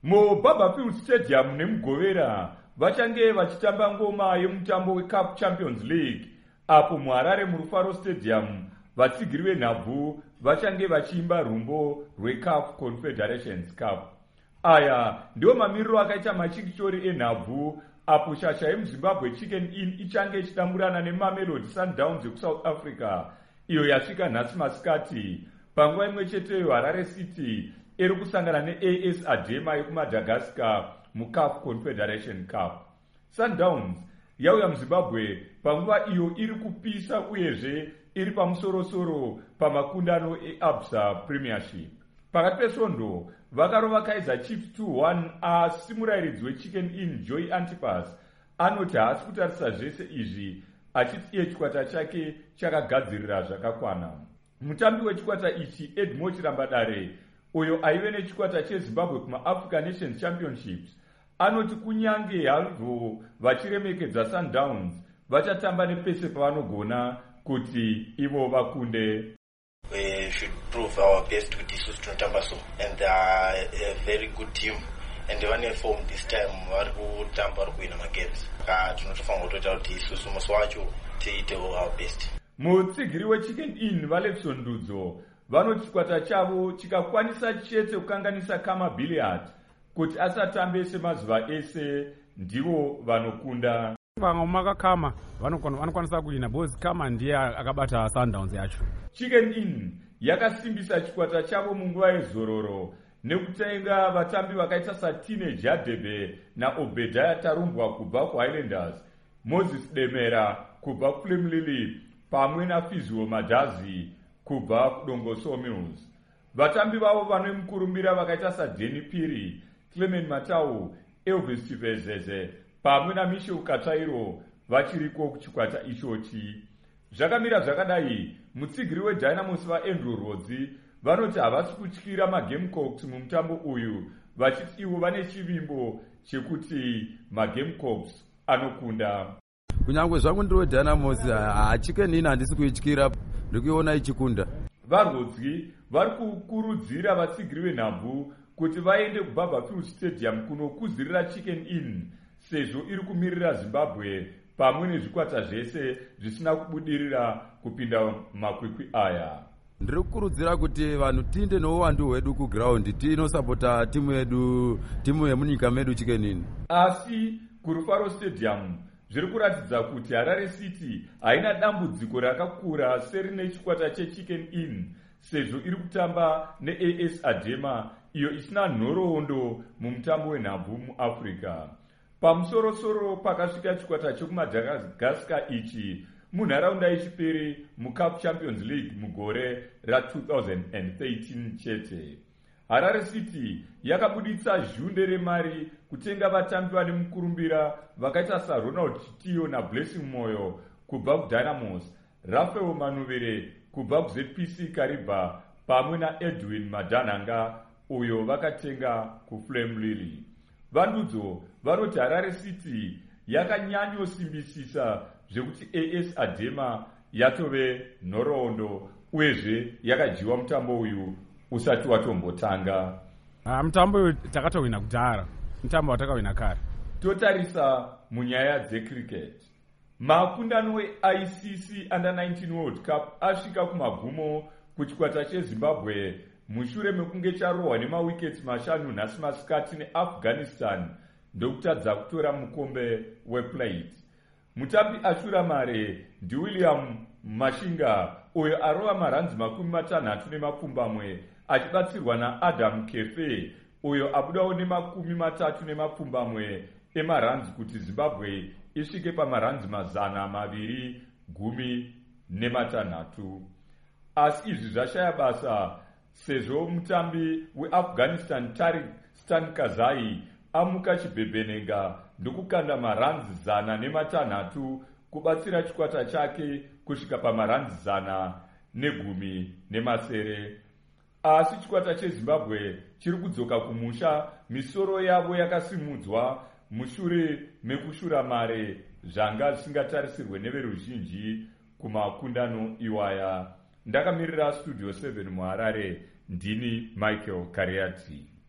muBarberfield Stadium nemuGovera vachange vachitamba ngoma yemutambo weCup Champions League, apo muHarare muRufaro Stadium vatsigiri venhabvu vachange vachiimba rumbo rweCAF Confederations Cup. Aya ndiwo mamiriro akaita machikichori enhabvu apo shasha yemuZimbabwe Chicken Inn ichange ichidamburana neMamelodi Sundowns yekuSouth Africa, iyo yasvika nhasi masikati. Panguva imwe cheteyo Harare City iri kusangana neAS Adema yekuMadagascar muCAF Confederation Cup. Sundowns yauya muZimbabwe panguva iyo iri kupisa uyezve iri pamusorosoro pamakundano eAbsa Premiership. Pakati pesvondo vakarova Kaizer Chiefs 2-1 asi murairidzi weChicken Inn Joy Antipas anoti haasi kutarisa zvese izvi, achiti iye chikwata chake chakagadzirira zvakakwana. Mutambi wechikwata ichi Edmond Chirambadare, uyo aive nechikwata cheZimbabwe kumaAfrican Nations Championships, anoti kunyange hazvo vachiremekedza Sundowns vachatamba nepese pavanogona kuti ivo vakunde. We should prove our best with this Tunatamba so, and they are a very good team, and they want to form this time vari kutamba vari kuwina magames. Tinotofanira kutoita kuti isusu musi wacho tiite our best. Mutsigiri weChicken Inn Valepson Ndudzo vanoti chikwata chavo chikakwanisa chete kukanganisa Kama Billiard kuti asatambe semazuva ese ndivo vanokunda. Vamwe makakama vanokwanisa kuwina because Kama ndiye akabata Sundowns yacho. Chicken Inn yakasimbisa chikwata chavo munguva yezororo nekutenga vatambi vakaita saTine Jadebe naObediah Tarumbwa kubva kuHighlanders, Moses Demera kubva kuFlamlily pamwe naFizio Madazi kubva kuDongoso Mills. Vatambi vavo vanomukurumbira vakaita saDenny Piri, Clement Matau, Elvis Chivezeze pamwe naMichel Katsvairo vachiriko kuchikwata ichochi. Zvakamira zvakadai, mutsigiri weDynamos vaAndrew Rodzi vanoti havasi kutyira maGamecocks mumutambo uyu, vachiti ivo vane chivimbo chekuti maGamecocks anokunda. Kunyangwe zvangu ndiri weDynamos, Chicken Inn handisi kuityira, ndikuiona ichikunda. VaRodzi vari kukurudzira vatsigiri venhabvu kuti vaende kuBarberfield Stadium kunokuzirira Chicken Inn sezvo iri kumirira Zimbabwe pamwe nezvikwata zvese zvisina kubudirira kupinda makwikwi aya. Ndiri kukurudzira kuti vanhu tiinde nouwandu hwedu kuground, tinosapota timu yemunyika medu Chicken Inn. Asi kuRufaro Stadium zviri kuratidza kuti Harare City haina dambudziko rakakura serine chikwata cheChicken Inn sezvo iri kutamba neAS Adema iyo isina nhoroondo mumutambo wenhabvu muAfrica. Pamusorosoro pakasvika chikwata chekuMadagascar ichi munharaunda yechipiri muCup Champions League mugore ra2013 chete. Harare City yakabuditsa zhunde remari kutenga vatambi vane mukurumbira vakaita saRonald Chitiyo naBlessing Moyo kubva kuDynamos, Rafael Manuvere kubva kuZPC Kariba pamwe naEdwin Madananga uyo vakatenga kuFlamlily. Vandudzo vanoti Harare City yakanyanyosimbisisa zvekuti AS Adema yatove nhoroondo uyezve yakajiwa mutambo uyu usati watombotanga. Mutambo uyu takatowina kudhara, mutambo watakawina kare. Totarisa munyaya dzecricket. Makundano eICC Under 19 World Cup asvika kumagumo kuchikwata cheZimbabwe mushure mekunge charohwa nemawiketi 5 nhasi masikati neAfghanistan ndokutadza kutora mukombe weplate. Mutambi ashura mare ndiWilliam Mashinga uyo arova maranzi 60 achibatsirwa naAdam Kefe uyo abudawo ne30 emaranzi kuti Zimbabwe isvike pamaranzi 216. Asi izvi zvashaya basa sezvo mutambi weAfghanistan Tariq Stan Kazai amuka chibhebhenenga ndokukanda maranzi 160 kubatsira chikwata chake kusvika pamaranzi 110. Asi chikwata cheZimbabwe chiri kudzoka kumusha, misoro yavo yakasimudzwa mushure mekushura mare zvanga zvisingatarisirwe neveruzhinji kumakundano iwaya. Ndakamirira Studio 7 muHarare, ndini Michael Kariati.